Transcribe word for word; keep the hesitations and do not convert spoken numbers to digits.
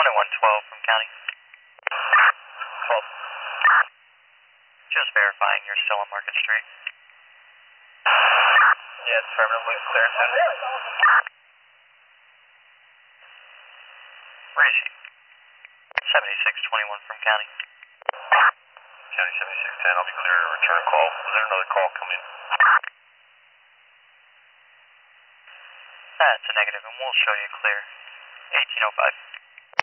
twenty-one twelve from county. twelve. Just verifying you're still on Market Street. Yes, affirmatively clear soon. Where is he? seventy-six twenty-one from county. County seventy-six ten, I'll be clear to return a call. Was there another call coming? That's a negative, and we'll show you clear. eighteen oh five.